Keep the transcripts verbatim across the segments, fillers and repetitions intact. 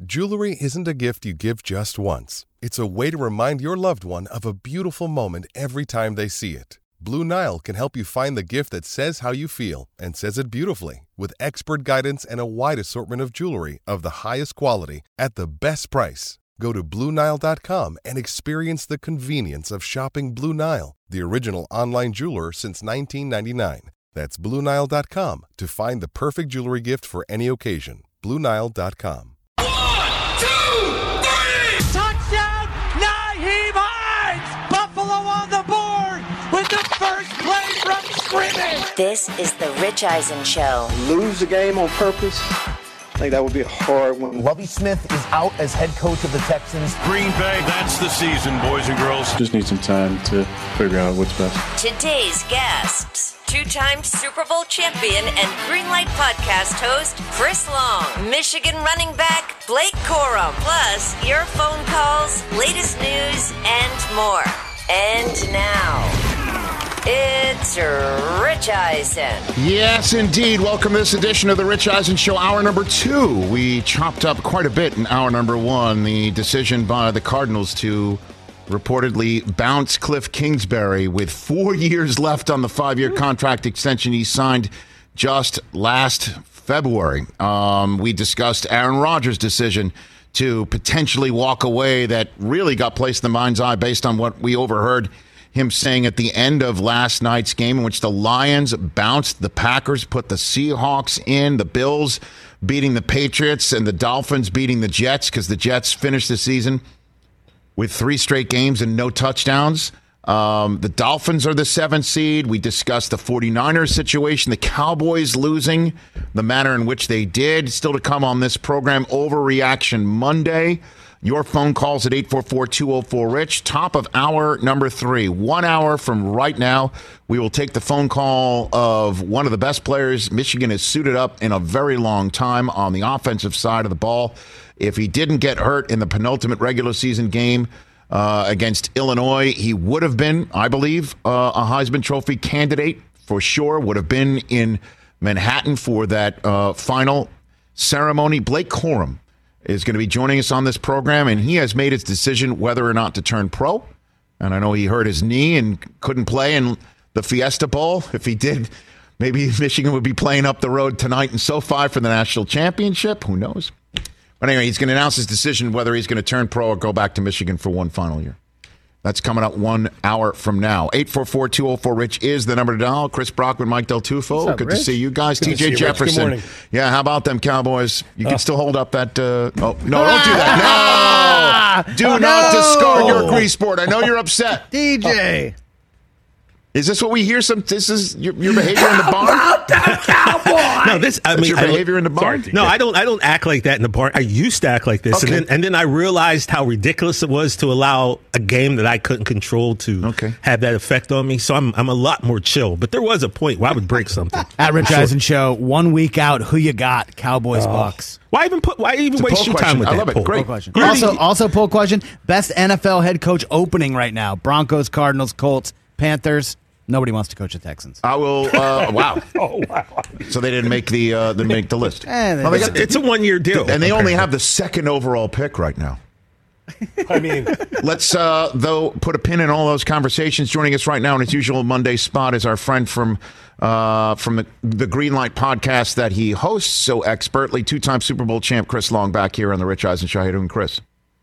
Jewelry isn't a gift you give just once. It's a way to remind your loved one of a beautiful moment every time they see it. Blue Nile can help you find the gift that says how you feel and says it beautifully, with expert guidance and a wide assortment of jewelry of the highest quality at the best price. Go to Blue Nile dot com and experience the convenience of shopping Blue Nile, the original online jeweler since nineteen ninety-nine. That's Blue Nile dot com to find the perfect jewelry gift for any occasion. Blue Nile dot com. One, two, three! Touchdown, Nyheim Hines! Buffalo on the board with the first play from scrimmage! This is the Rich Eisen Show. Lose the game on purpose? I think that would be a hard one. Lovie Smith is out as head coach of the Texans. Green Bay, that's the season, boys and girls. Just need some time to figure out what's best. Today's guests, two-time Super Bowl champion and Greenlight podcast host Chris Long, Michigan running back Blake Corum, plus your phone calls, latest news, and more. And now, it's Rich Eisen. Yes, indeed. Welcome to this edition of the Rich Eisen Show, hour number two. We chopped up quite a bit in hour number one. The decision by the Cardinals to reportedly bounce Cliff Kingsbury with four years left on the five-year contract extension he signed just last February. Um, we discussed Aaron Rodgers' decision to potentially walk away that really got placed in the mind's eye based on what we overheard him saying at the end of last night's game, in which the Lions bounced the Packers, put the Seahawks in, the Bills beating the Patriots, and the Dolphins beating the Jets, because the Jets finished the season with three straight games and no touchdowns. Um, the Dolphins are the seventh seed. We discussed the 49ers situation, the Cowboys losing, the manner in which they did. Still to come on this program, Overreaction Monday. Your phone calls at eight four four, two oh four, RICH. Top of hour number three. One hour from right now, we will take the phone call of one of the best players Michigan has suited up in a very long time on the offensive side of the ball. If he didn't get hurt in the penultimate regular season game uh, against Illinois, he would have been, I believe, uh, a Heisman Trophy candidate for sure, would have been in Manhattan for that uh, final ceremony. Blake Corum is going to be joining us on this program, and he has made his decision whether or not to turn pro. And I know he hurt his knee and couldn't play in the Fiesta Bowl. If he did, maybe Michigan would be playing up the road tonight in SoFi for the national championship. Who knows? But anyway, he's going to announce his decision whether he's going to turn pro or go back to Michigan for one final year. That's coming up one hour from now. eight four four, two oh four, RICH is the number to dial. Chris Brockman, Mike Del Tufo. Up, Good Rich? to see you guys. Good T J you, Jefferson. Yeah, how about them Cowboys? You can Oh. still hold up that. Uh, oh, no, don't do that. No! Do Oh, not no! discard your grease board. I know you're upset. D J. Is this what we hear? Some This is your, your behavior in the barn? About the Cowboys! No, this. I That's mean, your I- behavior in the barn? No, I don't. I don't act like that in the barn. I used to act like this, Okay. and then and then I realized how ridiculous it was to allow a game that I couldn't control to Okay. have that effect on me. So I'm I'm a lot more chill. But there was a point where I would break something. At Rich Eisen Show, one week out, who you got? Cowboys, Bucks. Why even put? Why even a waste poll your question. time with I that love it. poll? Great. Poll question. You Also, already- also poll question: best N F L head coach opening right now? Broncos, Cardinals, Colts, Panthers. Nobody wants to coach the Texans. I will. Uh, wow. Oh wow! So they didn't make the uh, didn't make the list. Eh, they- Well, they It's, got- it's a one year deal, and they only apparently. have the second overall pick right now. I mean, Let's, uh, though, put a pin in all those conversations. Joining us right now in his usual Monday spot is our friend from uh, from the, the Greenlight podcast that he hosts so expertly, two-time Super Bowl champ Chris Long, back here on the Rich Eisen Show. How you doing, Chris?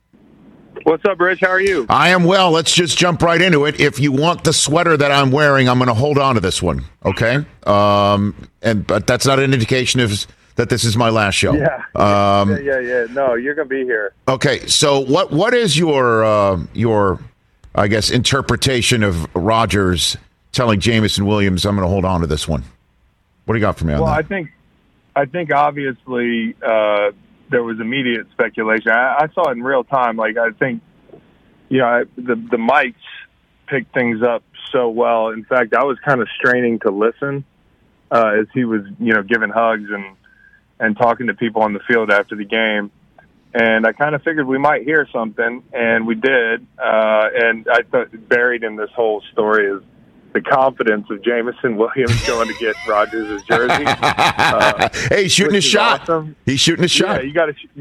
What's up, Rich? How are you? I am well. Let's just jump right into it. If you want the sweater that I'm wearing, I'm going to hold on to this one, okay? Um, and but that's not an indication of that this is my last show. Yeah. Um, yeah, yeah, yeah. No, you're gonna be here. Okay, so what what is your uh, your I guess interpretation of Rodgers telling Jameson Williams, "I'm going to hold on to this one"? What do you got for me on Well, I that? think, I think obviously uh, there was immediate speculation. I, I saw it in real time. Like I think, you know, I, the the mics picked things up so well. In fact, I was kind of straining to listen uh, as he was, you know, giving hugs and and talking to people on the field after the game. And I kind of figured we might hear something, and we did. Uh, and I thought buried in this whole story is the confidence of Jameson Williams going to get Rodgers' jersey. Uh, hey, he's shooting which his is shot. awesome. He's shooting his shot. Yeah, you got to you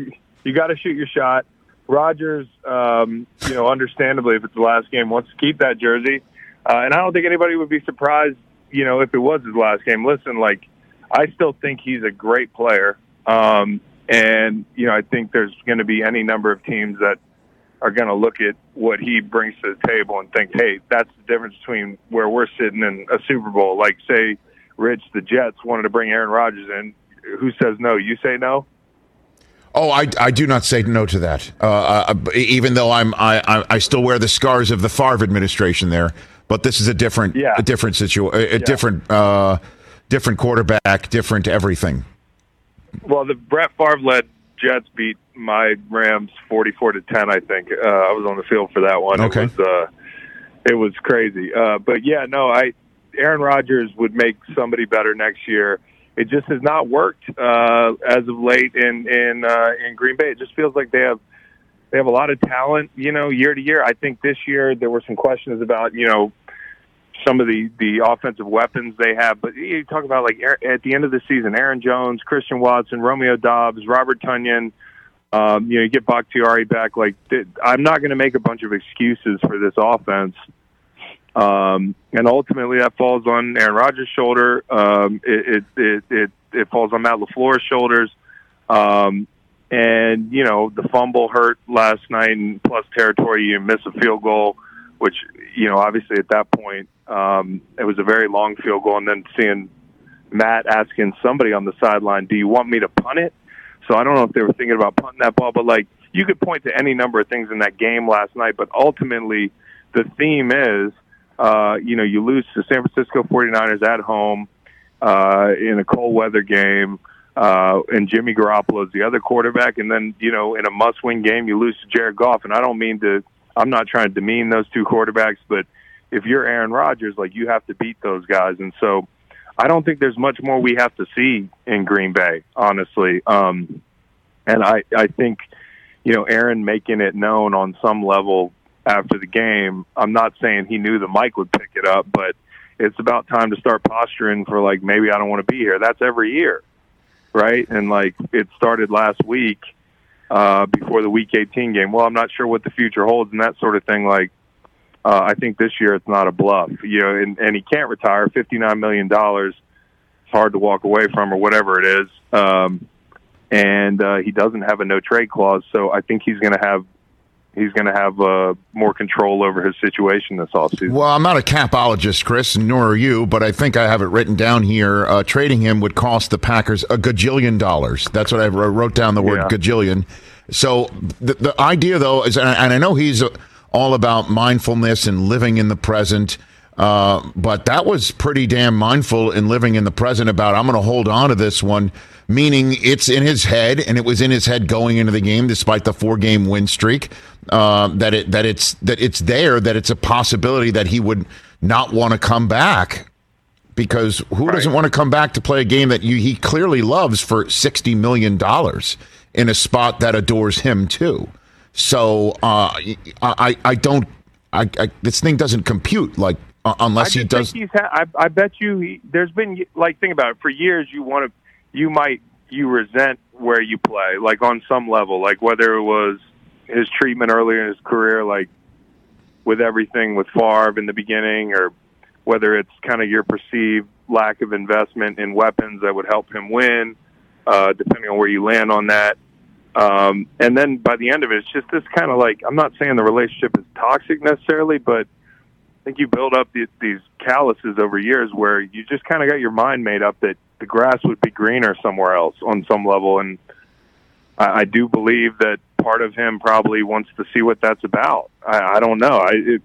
you got to shoot your shot. Rodgers, um, you know, understandably, if it's the last game, wants to keep that jersey. Uh, and I don't think anybody would be surprised, you know, if it was his last game. Listen, like, I still think he's a great player. Um, and, you know, I think there's going to be any number of teams that are going to look at what he brings to the table and think, hey, that's the difference between where we're sitting in a Super Bowl. Like, say, Rich, the Jets wanted to bring Aaron Rodgers in. Who says no? You say no? Oh, I, I do not say no to that. Uh, uh, even though I'm I, I I still wear the scars of the Favre administration there, but this is a different yeah. a different situation, a, a yeah. different uh, different quarterback, different everything. Well, the Brett Favre led Jets beat my Rams forty-four to ten. I think uh, I was on the field for that one. Okay, it was uh, it was crazy. Uh, but yeah, no, I Aaron Rodgers would make somebody better next year. It just has not worked uh, as of late in in uh, in Green Bay. It just feels like they have they have a lot of talent, you know, year to year. I think this year there were some questions about, you know, some of the, the offensive weapons they have. But you talk about, like, at the end of the season, Aaron Jones, Christian Watson, Romeo Doubs, Robert Tonyan. Um, you know, you get Bakhtiari back. Like, I'm not going to make a bunch of excuses for this offense. Um, and ultimately that falls on Aaron Rodgers' shoulder. Um, it, it, it, it, it falls on Matt LaFleur's shoulders. Um, and, you know, the fumble hurt last night, and plus territory, you miss a field goal, which, you know, obviously at that point, um, it was a very long field goal. And then seeing Matt asking somebody on the sideline, do you want me to punt it? So I don't know if they were thinking about punting that ball, but, like, you could point to any number of things in that game last night, but ultimately the theme is, Uh, you know, you lose to San Francisco forty-niners at home uh, in a cold weather game, uh, and Jimmy Garoppolo is the other quarterback. And then, you know, in a must-win game, you lose to Jared Goff. And I don't mean to – I'm not trying to demean those two quarterbacks, but if you're Aaron Rodgers, like, you have to beat those guys. And so I don't think there's much more we have to see in Green Bay, honestly. Um, and I, I think, you know, Aaron making it known on some level – after the game, I'm not saying he knew the mic would pick it up, but it's about time to start posturing for, like, maybe I don't want to be here. That's every year, right? And, like, it started last week uh, before the Week eighteen game. Well, I'm not sure what the future holds and that sort of thing. Like, uh, I think this year it's not a bluff, you know, and, and he can't retire. fifty-nine million dollars, it's hard to walk away from, or whatever it is. Um, and uh, he doesn't have a no-trade clause, so I think he's going to have He's going to have uh, more control over his situation this offseason. Well, I'm not a capologist, Chris, nor are you, but I think I have it written down here. Uh, trading him would cost the Packers a gajillion dollars. That's what I wrote down, the word yeah. gajillion. So the, the idea, though, is, and I know he's all about mindfulness and living in the present, uh, but that was pretty damn mindful in living in the present about, I'm going to hold on to this one, meaning it's in his head, and it was in his head going into the game despite the four-game win streak. Uh, that it that it's that it's there, that it's a possibility that he would not want to come back, because who right. doesn't want to come back to play a game that you, he clearly loves for sixty million dollars in a spot that adores him too. So uh, I I don't I, I this thing doesn't compute, like uh, unless I he does. Think he's ha- I, I bet you he, there's been, like, think about it, for years you want to you might you resent where you play, like, on some level, like whether it was his treatment earlier in his career, like with everything with Favre in the beginning, or whether it's kind of your perceived lack of investment in weapons that would help him win, uh, depending on where you land on that. Um, and then by the end of it, it's just this kind of, like, I'm not saying the relationship is toxic necessarily, but I think you build up these, these calluses over years where you just kind of got your mind made up that the grass would be greener somewhere else on some level. And I, I do believe that part of him probably wants to see what that's about. I, I don't know. I, it,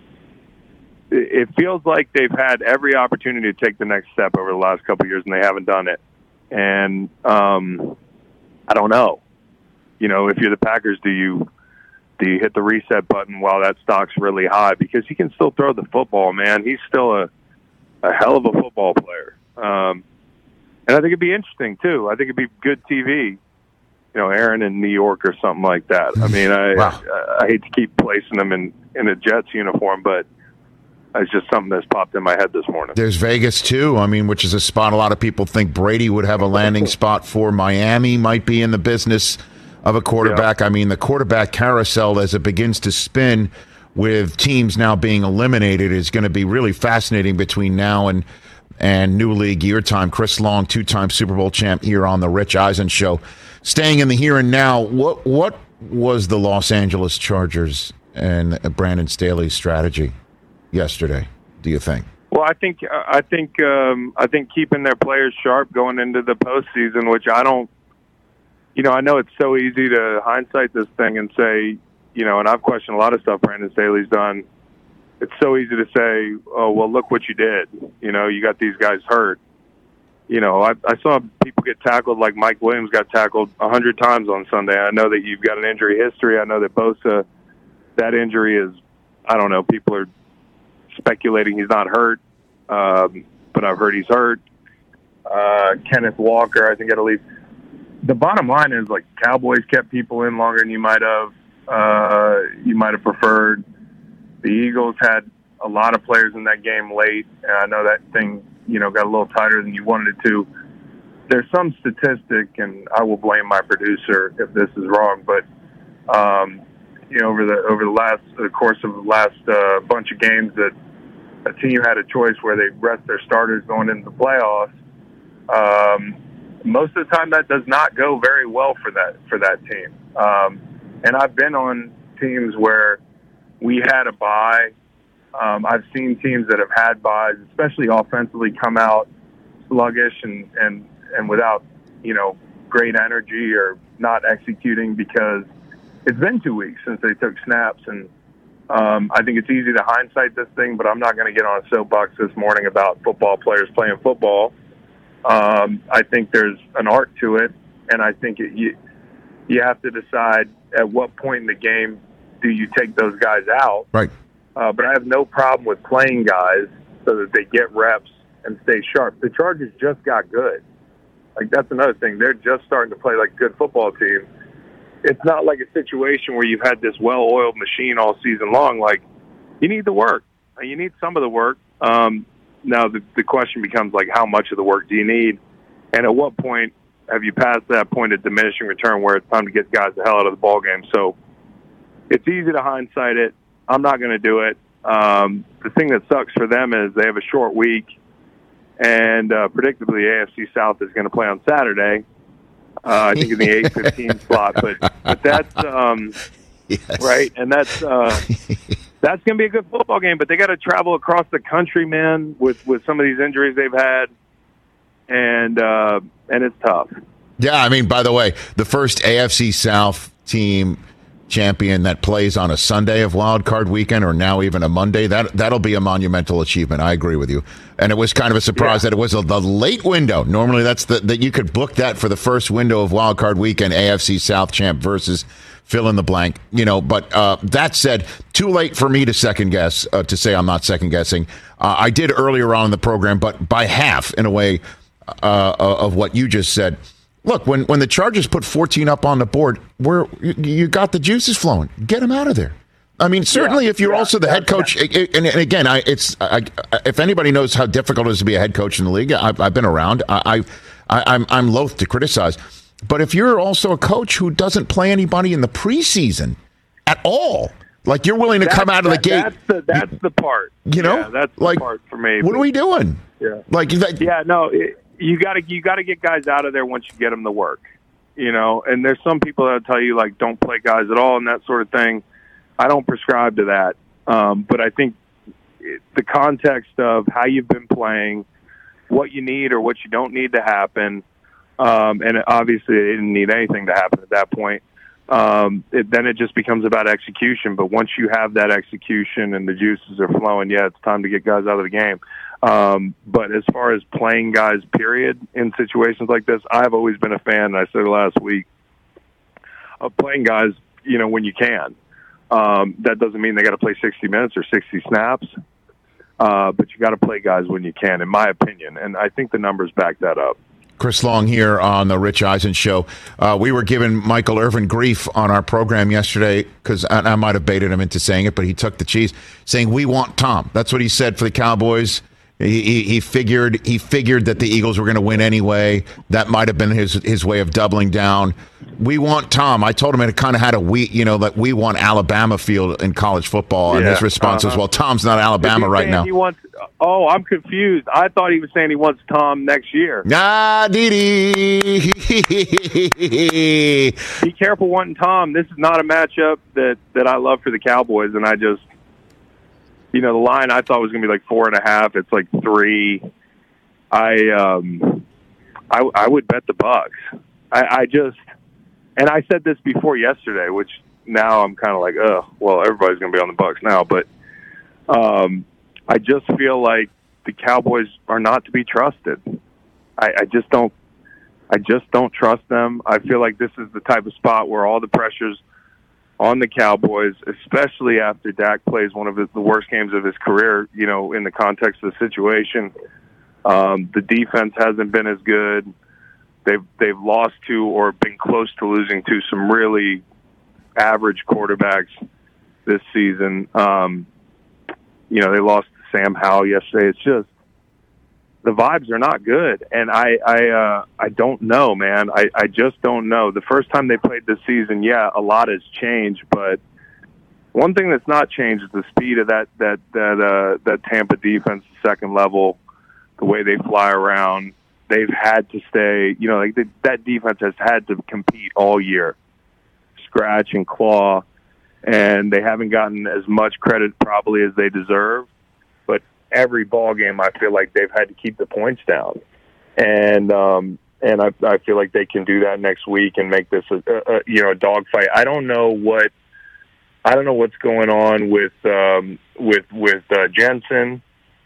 it feels like they've had every opportunity to take the next step over the last couple of years, and they haven't done it. And um, I don't know. You know, if you're the Packers, do you do you hit the reset button while that stock's really high? Because he can still throw the football, man. He's still a, a hell of a football player. Um, and I think it'd be interesting, too. I think it'd be good T V. You know, Aaron in New York or something like that. I mean, I, wow. I I hate to keep placing him in, in a Jets uniform, but it's just something that's popped in my head this morning. There's Vegas, too, I mean, which is a spot a lot of people think Brady would have a landing spot for. Miami might be in the business of a quarterback. Yeah. I mean, the quarterback carousel as it begins to spin with teams now being eliminated is going to be really fascinating between now and and new league year time. Chris Long, two-time Super Bowl champ here on the Rich Eisen Show. Staying in the here and now, what what was the Los Angeles Chargers and Brandon Staley's strategy yesterday, do you think? Well, I think I think um, I think keeping their players sharp going into the postseason, which I don't, you know, I know it's so easy to hindsight this thing and say, you know, and I've questioned a lot of stuff Brandon Staley's done. It's so easy to say, oh, well, look what you did. You know, you got these guys hurt. You know, I, I saw people get tackled like Mike Williams got tackled a hundred times on Sunday. I know that you've got an injury history. I know that Bosa, that injury is, I don't know, people are speculating he's not hurt, um, but I've heard he's hurt. Uh, Kenneth Walker, I think at least. The bottom line is, like, Cowboys kept people in longer than you might have. Uh, you might have preferred. The Eagles had a lot of players in that game late, and I know that thing, you know, got a little tighter than you wanted it to. There's some statistic, and I will blame my producer if this is wrong, but um, you know, over the over the last the course of the last uh, bunch of games, that a team had a choice where they rest their starters going into the playoffs. Um, most of the time, that does not go very well for that for that team. Um, and I've been on teams where we had a bye. Um, I've seen teams that have had buys, especially offensively, come out sluggish and, and, and without, you know, great energy or not executing because it's been two weeks since they took snaps. And um, I think it's easy to hindsight this thing, but I'm not going to get on a soapbox this morning about football players playing football. Um, I think there's an art to it, and I think it, you, you have to decide at what point in the game do you take those guys out. Right. Uh, but I have no problem with playing guys so that they get reps and stay sharp. The Chargers just got good. Like, that's another thing. They're just starting to play like a good football team. It's not like a situation where you've had this well-oiled machine all season long. Like, you need the work. You need some of the work. Um, now, the, the question becomes, like, how much of the work do you need? And at what point have you passed that point of diminishing return where it's time to get guys the hell out of the ballgame? So it's easy to hindsight it. I'm not going to do it. Um, the thing that sucks for them is they have a short week, and uh, predictably A F C South is going to play on Saturday. Uh, I think in the eight fifteen slot, but but that's um, yes. right, and that's uh, that's going to be a good football game. But they got to travel across the country, man, with with some of these injuries they've had, and uh, and it's tough. Yeah, I mean, by the way, the first A F C South team champion that plays on a Sunday of Wild Card Weekend, or now even a Monday, that that'll be a monumental achievement. I agree with you. And it was kind of a surprise yeah. that it was a, the late window. Normally, that's the that you could book that for the first window of Wild Card Weekend, A F C South champ versus fill in the blank. You know, but uh, that said, too late for me to second guess uh, to say I'm not second guessing. Uh, I did earlier on in the program, but by half in a way uh, of what you just said. Look, when, when the Chargers put fourteen up on the board, where you, you got the juices flowing, get them out of there. I mean, certainly yeah, if you're yeah, also the yeah, head coach, yeah. and, and again, I, it's I, if anybody knows how difficult it is to be a head coach in the league, I've, I've been around. I, I, I'm I'm loath to criticize, but if you're also a coach who doesn't play anybody in the preseason at all, like you're willing to that's, come out of the that, gate, that's the that's the part. You know, yeah, that's the like, part for me. What but, are we doing? Yeah, like that, yeah, no. It, You got to you got to get guys out of there once you get them to work, you know. And there's some people that tell you like don't play guys at all and that sort of thing. I don't prescribe to that, um, but I think the context of how you've been playing, what you need or what you don't need to happen, um, and obviously they didn't need anything to happen at that point. Um, it, then it just becomes about execution. But once you have that execution and the juices are flowing, yeah, it's time to get guys out of the game. Um, but as far as playing guys, period, in situations like this, I've always been a fan, and I said it last week, of playing guys, you know, when you can. Um, that doesn't mean they got to play sixty minutes or sixty snaps, uh, but you got to play guys when you can, in my opinion. And I think the numbers back that up. Chris Long here on the Rich Eisen Show. Uh, we were giving Michael Irvin grief on our program yesterday because I, I might have baited him into saying it, but he took the cheese, saying we want Tom. That's what he said for the Cowboys. He, he, he figured he figured that the Eagles were going to win anyway. That might have been his his way of doubling down. We want Tom. I told him it kind of had a we, you know, that we want Alabama feel in college football, and Yeah, his response uh-huh. was, "Well, Tom's not Alabama Is he right saying now." He wants, oh, I'm confused. I thought he was saying he wants Tom next year. Ah, dee Be careful wanting Tom. This is not a matchup that, that I love for the Cowboys, and I just, you know, the line I thought was going to be like four and a half. It's like three. I um, I, I would bet the Bucks. I, I just, and I said this before yesterday, which now I'm kind of like, oh, well, everybody's going to be on the Bucks now, but um, I just feel like the Cowboys are not to be trusted. I, I just don't. I just don't trust them. I feel like this is the type of spot where all the pressure's on the Cowboys, especially after Dak plays one of his, the worst games of his career, you know, in the context of the situation. Um, the defense hasn't been as good. They've they've lost to or been close to losing to some really average quarterbacks this season. Um, you know, they lost to Sam Howell yesterday. It's just the vibes are not good, and I I uh, I don't know, man. I, I just don't know. The first time they played this season, yeah, a lot has changed, but one thing that's not changed is the speed of that that that uh, that Tampa defense, second level, the way they fly around. They've had to stay, you know, like the, that defense has had to compete all year, scratch and claw, and they haven't gotten as much credit probably as they deserve. But every ball game, I feel like they've had to keep the points down, and um, and I, I feel like they can do that next week and make this a, a you know a dogfight. I don't know what I don't know what's going on with um, with with uh, Jensen.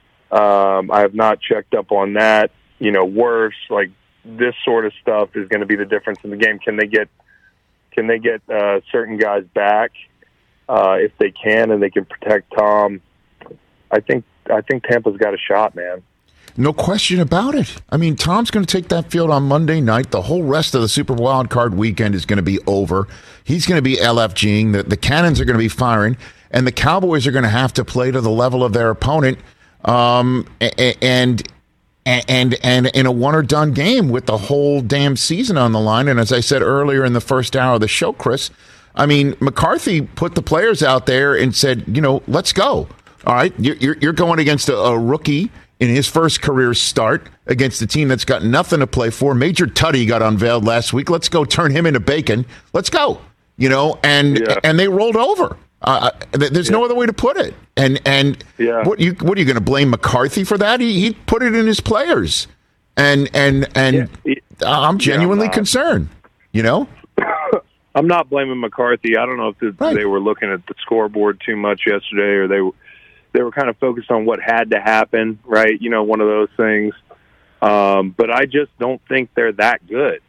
Um, I have not checked up on that. You know, worse, like this sort of stuff is going to be the difference in the game. Can they get, can they get uh, certain guys back uh, if they can, and they can protect Tom? I think I think Tampa's got a shot, man. No question about it. I mean, Tom's going to take that field on Monday night. The whole rest of the Super Wild Card weekend is going to be over. He's going to be L F G'ing. The, the cannons are going to be firing, and the Cowboys are going to have to play to the level of their opponent. Um, and. And and in a one or done game with the whole damn season on the line. And as I said earlier in the first hour of the show, Chris, I mean, McCarthy put the players out there and said, you know, let's go. All right, you're you're going against a, a rookie in his first career start against a team that's got nothing to play for. Major Tutty got unveiled last week. Let's go turn him into bacon. Let's go. You know, and yeah. and they rolled over. Uh, there's yeah. no other way to put it. And and yeah. what you what are you going to blame McCarthy for that? He he put it in his players, and and and yeah. I'm genuinely yeah, I'm concerned. You know, I'm not blaming McCarthy. I don't know if the, right. they were looking at the scoreboard too much yesterday, or they they were kind of focused on what had to happen. Right? You know, one of those things. Um, but I just don't think they're that good.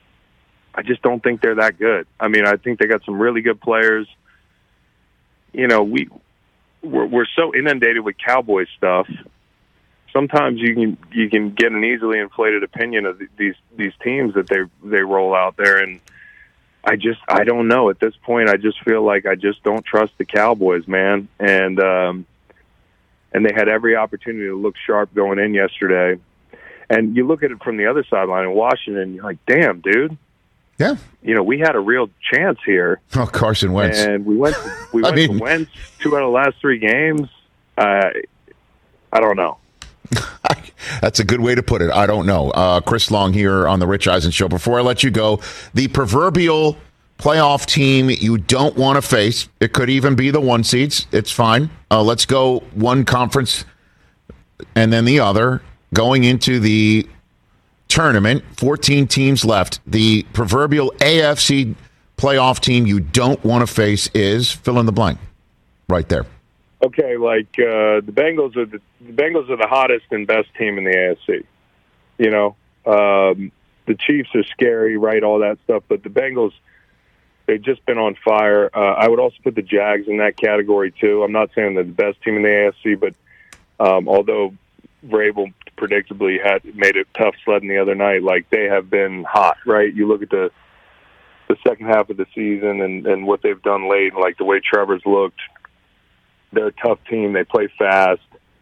I just don't think they're that good. I mean, I think they got some really good players. You know, we we're, we're so inundated with Cowboy stuff. Sometimes you can you can get an easily inflated opinion of these these teams that they they roll out there, and I just I don't know at this point. I just feel like I just don't trust the Cowboys, man. And um, and they had every opportunity to look sharp going in yesterday. And you look at it from the other sideline in Washington, you're like, damn, dude. Yeah, you know, we had a real chance here. Oh, Carson Wentz, and we went. We went I mean, to Wentz two out of the last three games. Uh, I don't know. That's a good way to put it. I don't know. Uh, Chris Long here on the Rich Eisen Show. Before I let you go, the proverbial playoff team you don't want to face. It could even be the one seeds. It's fine. Uh, let's go one conference and then the other going into the tournament, fourteen teams left. The proverbial A F C playoff team you don't want to face is fill in the blank right there. Okay, like uh, the Bengals are the, the Bengals are the hottest and best team in the A F C. You know, um, the Chiefs are scary, right? All that stuff, but the Bengals, they've just been on fire. Uh, I would also put the Jags in that category too. I'm not saying they're the best team in the A F C, but um, although Vrabel predictably had made it tough sledding the other night, like they have been hot, right? You look at the the second half of the season and, and what they've done late, and like the way Trevor's looked. They're a tough team. They play fast.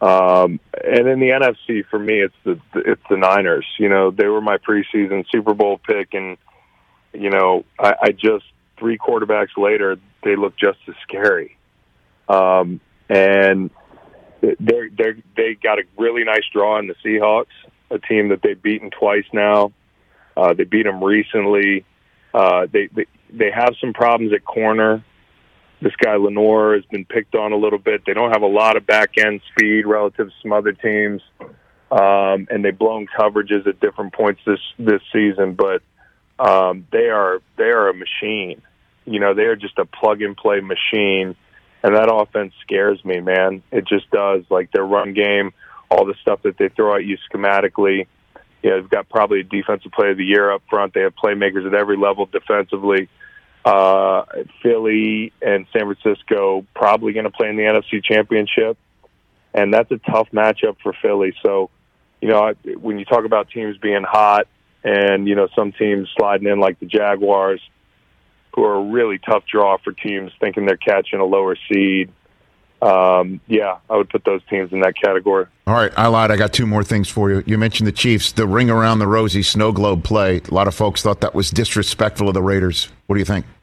Um, and in the N F C, for me, it's the it's the Niners. You know, they were my preseason Super Bowl pick, and you know, I, I just three quarterbacks later, they look just as scary. Um, and they they they got a really nice draw in the Seahawks, a team that they've beaten twice now. Uh, they beat them recently. Uh, they, they they have some problems at corner. This guy Lenore has been picked on a little bit. They don't have a lot of back end speed relative to some other teams, um, and they've blown coverages at different points this this season. But um, they are they are a machine. You know, they are just a plug and play machine, and that offense scares me, man. It just does. Like their run game, all the stuff that they throw at you schematically. You know, they've got probably a defensive player of the year up front. They have playmakers at every level defensively. Uh, Philly and San Francisco probably going to play in the N F C Championship, and that's a tough matchup for Philly. So, you know, I, when you talk about teams being hot and, you know, some teams sliding in like the Jaguars, who are a really tough draw for teams thinking they're catching a lower seed, um, yeah, I would put those teams in that category. All right, I lied. I got two more things for you. You mentioned the Chiefs, the ring around the rosy snow globe play. A lot of folks thought that was disrespectful of the Raiders. What do you think?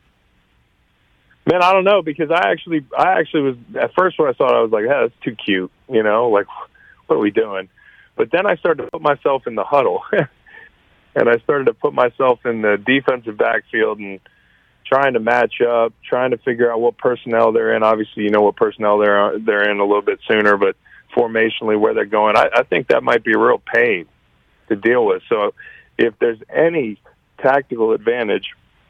Man, I don't know, because I actually, I actually was at first when I saw it, I was like, "Hey, that's too cute," you know, like, what are we doing? But then I started to put myself in the huddle, and I started to put myself in the defensive backfield and trying to match up, trying to figure out what personnel they're in. Obviously, you know what personnel they're they're in a little bit sooner, but formationally where they're going, I, I think that might be a real pain to deal with. So, if there's any tactical advantage,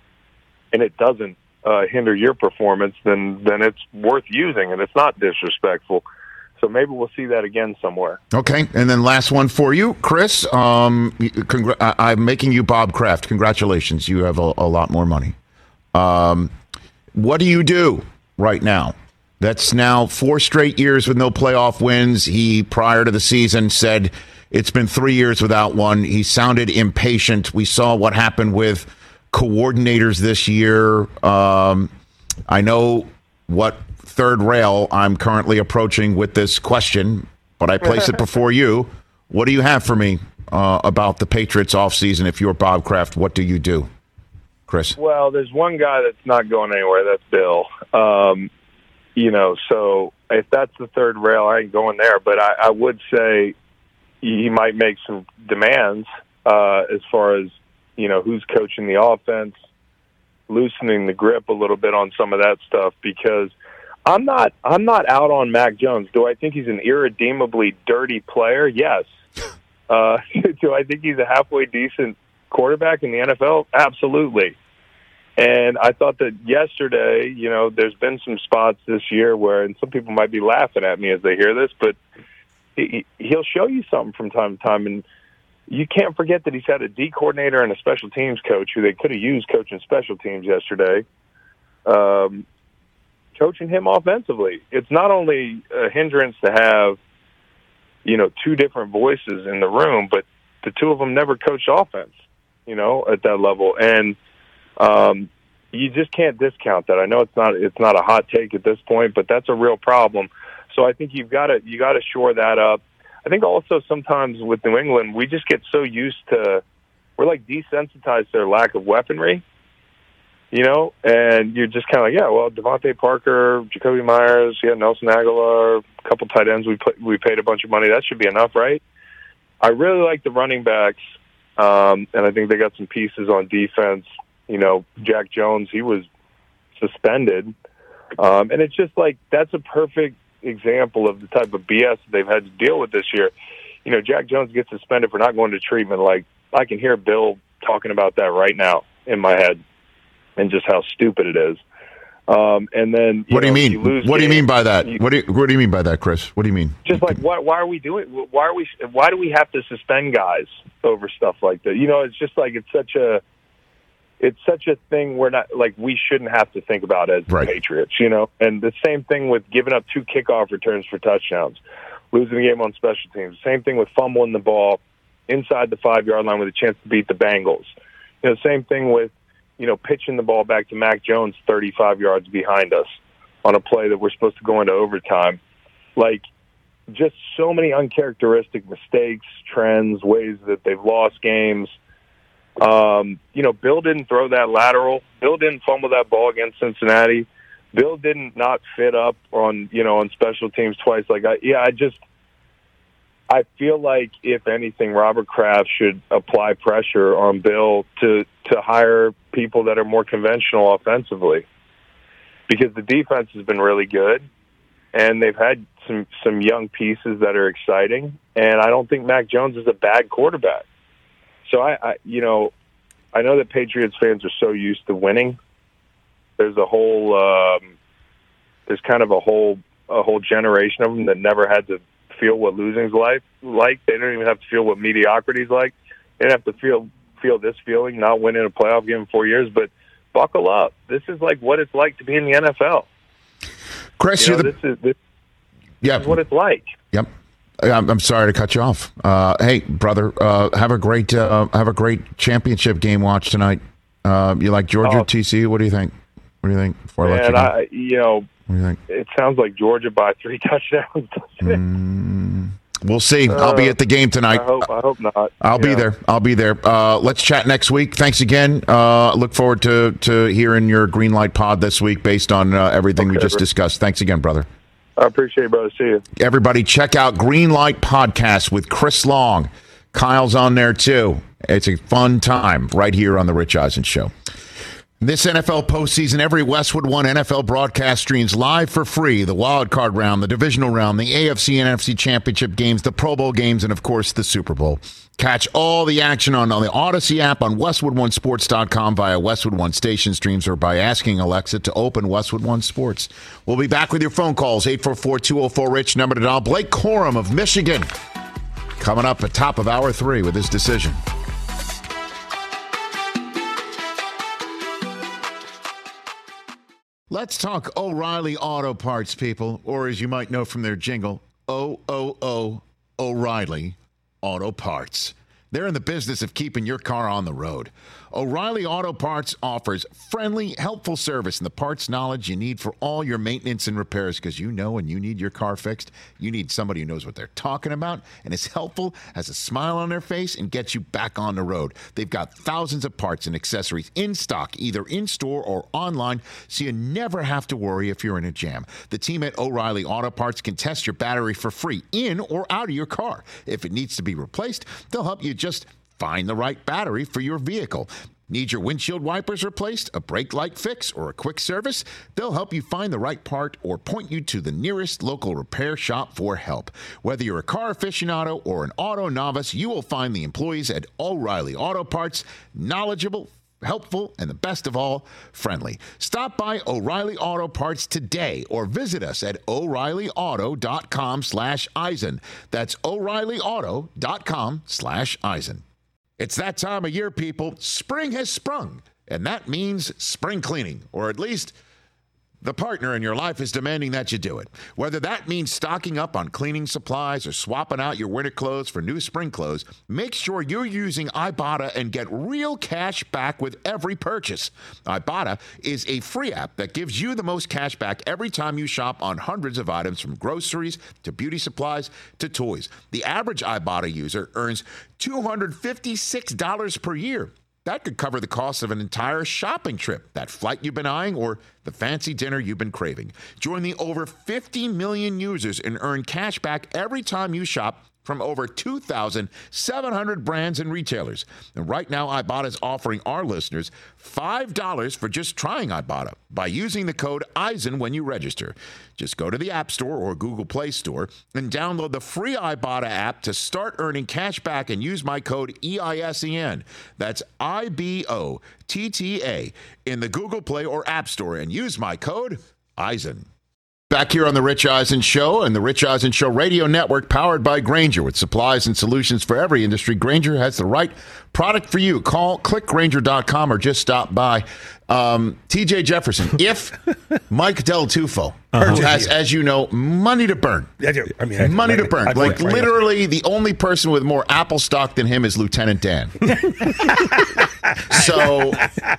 and it doesn't Uh, hinder your performance, then then it's worth using, and it's not disrespectful. So maybe we'll see that again somewhere. Okay, and then last one for you, Chris. Um, congr- I- I'm making you Bob Kraft. Congratulations, you have a, a lot more money. Um, what do you do right now? That's now four straight years with no playoff wins. He, prior to the season, said it's been three years without one. He sounded impatient. We saw what happened with coordinators this year. Um, I know what third rail I'm currently approaching with this question, but I place it before you. What do you have for me uh, about the Patriots offseason? If you're Bob Kraft, what do you do, Chris? Well, there's one guy that's not going anywhere. That's Bill. Um, you know, so if that's the third rail, I ain't going there. But I, I would say he might make some demands uh, as far as, you know, who's coaching the offense, loosening the grip a little bit on some of that stuff, because I'm not I'm not out on Mac Jones. Do I think he's an irredeemably dirty player? Yes. Uh, do I think he's a halfway decent quarterback in the N F L? Absolutely. And I thought that yesterday, you know, there's been some spots this year where, and some people might be laughing at me as they hear this, but he, he'll show you something from time to time. And you can't forget that he's had a D coordinator and a special teams coach who they could have used coaching special teams yesterday, um, coaching him offensively. It's not only a hindrance to have, you know, two different voices in the room, but the two of them never coached offense, you know, at that level. And um, you just can't discount that. I know it's not it's not a hot take at this point, but that's a real problem. So I think you've got to you got to shore that up. I think also sometimes with New England, we just get so used to, we're like desensitized to their lack of weaponry, you know, and you're just kind of like, yeah, well, Devontae Parker, Jacoby Myers, yeah, Nelson Aguilar, a couple tight ends we put, we paid a bunch of money. That should be enough, right? I really like the running backs, um, and I think they got some pieces on defense. You know, Jack Jones, he was suspended, um, and it's just like that's a perfect example of the type of B S that they've had to deal with this year. You know, Jack Jones gets suspended for not going to treatment. Like, I can hear Bill talking about that right now in my head, and just how stupid it is. Um, and then, you what do you know, mean? you lose what do you games, mean by that? you, what do you, what do you mean by that, Chris? What do you mean? Just like, why, why are we doing? Why are we? Why do we have to suspend guys over stuff like that? You know, it's just like it's such a. It's such a thing we're not like we shouldn't have to think about as right. the Patriots, you know. And the same thing with giving up two kickoff returns for touchdowns, losing the game on special teams. Same thing with fumbling the ball inside the five yard line with a chance to beat the Bengals. You know, same thing with you know pitching the ball back to Mac Jones thirty-five yards behind us on a play that we're supposed to go into overtime. Like just so many uncharacteristic mistakes, trends, ways that they've lost games. Um, you know, Bill didn't throw that lateral. Bill didn't fumble that ball against Cincinnati. Bill didn't not fit up on, you know, on special teams twice. Like, I, yeah, I just, I feel like if anything, Robert Kraft should apply pressure on Bill to, to hire people that are more conventional offensively, because the defense has been really good and they've had some, some young pieces that are exciting. And I don't think Mac Jones is a bad quarterback. So I, I you know, I know that Patriots fans are so used to winning. There's a whole, um, there's kind of a whole, a whole generation of them that never had to feel what losing's like. Like they don't even have to feel what mediocrity's like. They don't have to feel feel this feeling, not winning a playoff game in four years. But buckle up. This is like what it's like to be in the N F L. Chris, you know, you're this the, is this, yeah. this is what it's like. Yep. I'm, I'm sorry to cut you off. Uh, hey, brother, uh, have a great uh, have a great championship game watch tonight. Uh, you like Georgia, oh. T C U? What do you think? What do you think? Before I let you And go? I, you know, what do you think? It sounds like Georgia by three touchdowns. mm, we'll see. Uh, I'll be at the game tonight. I hope. I hope not. I'll be yeah. there. I'll be there. Uh, let's chat next week. Thanks again. Uh, look forward to to hearing your green light pod this week based on uh, everything okay, we just bro. discussed. Thanks again, brother. I appreciate it, brother. See you. Everybody, check out Greenlight Podcast with Chris Long. Kyle's on there, too. It's a fun time right here on The Rich Eisen Show. This N F L postseason, every Westwood One N F L broadcast streams live for free the wild card round, the divisional round, the A F C and N F C championship games, the Pro Bowl games, and, of course, the Super Bowl. Catch all the action on, on the Odyssey app, on Westwood One Sports dot com via Westwood One station streams, or by asking Alexa to open Westwood One Sports. We'll be back with your phone calls, eight four four, two oh four, RICH, number to dial. Blake Corum of Michigan coming up at top of hour three with his decision. Let's talk O'Reilly Auto Parts, people, or as you might know from their jingle, O O O O'Reilly Auto Parts. They're in the business of keeping your car on the road. O'Reilly Auto Parts offers friendly, helpful service and the parts knowledge you need for all your maintenance and repairs, because you know when you need your car fixed, you need somebody who knows what they're talking about and is helpful, has a smile on their face, and gets you back on the road. They've got thousands of parts and accessories in stock, either in-store or online, so you never have to worry if you're in a jam. The team at O'Reilly Auto Parts can test your battery for free in or out of your car. If it needs to be replaced, they'll help you just find the right battery for your vehicle. Need your windshield wipers replaced, a brake light fix, or a quick service? They'll help you find the right part or point you to the nearest local repair shop for help. Whether you're a car aficionado or an auto novice, you will find the employees at O'Reilly Auto Parts knowledgeable, helpful, and the best of all, friendly. Stop by O'Reilly Auto Parts today or visit us at O'Reilly Auto dot com slash Eisen. That's O'Reilly Auto dot com slash Eisen. It's that time of year, people. Spring has sprung, and that means spring cleaning, or at least the partner in your life is demanding that you do it. Whether that means stocking up on cleaning supplies or swapping out your winter clothes for new spring clothes, make sure you're using Ibotta and get real cash back with every purchase. Ibotta is a free app that gives you the most cash back every time you shop on hundreds of items, from groceries to beauty supplies to toys. The average Ibotta user earns two hundred fifty-six dollars per year. That could cover the cost of an entire shopping trip, that flight you've been eyeing, or the fancy dinner you've been craving. Join the over fifty million users and earn cash back every time you shop from over two thousand seven hundred brands and retailers. And right now, Ibotta is offering our listeners five dollars for just trying Ibotta by using the code Eisen when you register. Just go to the App Store or Google Play Store and download the free Ibotta app to start earning cash back and use my code E I S E N. That's I B O T T A in the Google Play or App Store, and use my code Eisen. Back here on The Rich Eisen Show and The Rich Eisen Show Radio Network, powered by Grainger. With supplies and solutions for every industry, Grainger has the right product for you. Call, click Grainger dot com, or just stop by. Um, T J Jefferson, if Mike Del Tufo uh-huh. has, as you know, money to burn. I do. I mean, money I, to burn. I, I, like, I, I, literally, the only person with more Apple stock than him is Lieutenant Dan. So,